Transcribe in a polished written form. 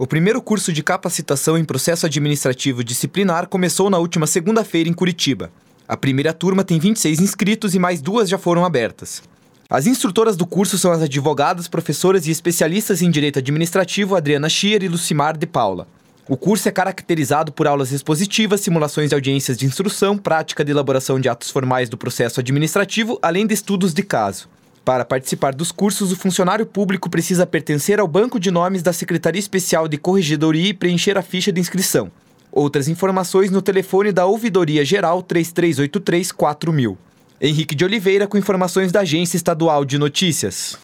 O primeiro curso de capacitação em processo administrativo disciplinar começou na última segunda-feira em Curitiba. A primeira turma tem 26 inscritos e mais 2 já foram abertas. As instrutoras do curso são as advogadas, professoras e especialistas em direito administrativo Adriana Schier e Lucimar de Paula. O curso é caracterizado por aulas expositivas, simulações de audiências de instrução, prática de elaboração de atos formais do processo administrativo, além de estudos de caso. Para participar dos cursos, o funcionário público precisa pertencer ao banco de nomes da Secretaria Especial de Corregedoria e preencher a ficha de inscrição. Outras informações no telefone da Ouvidoria Geral 3383-4000. Henrique de Oliveira com informações da Agência Estadual de Notícias.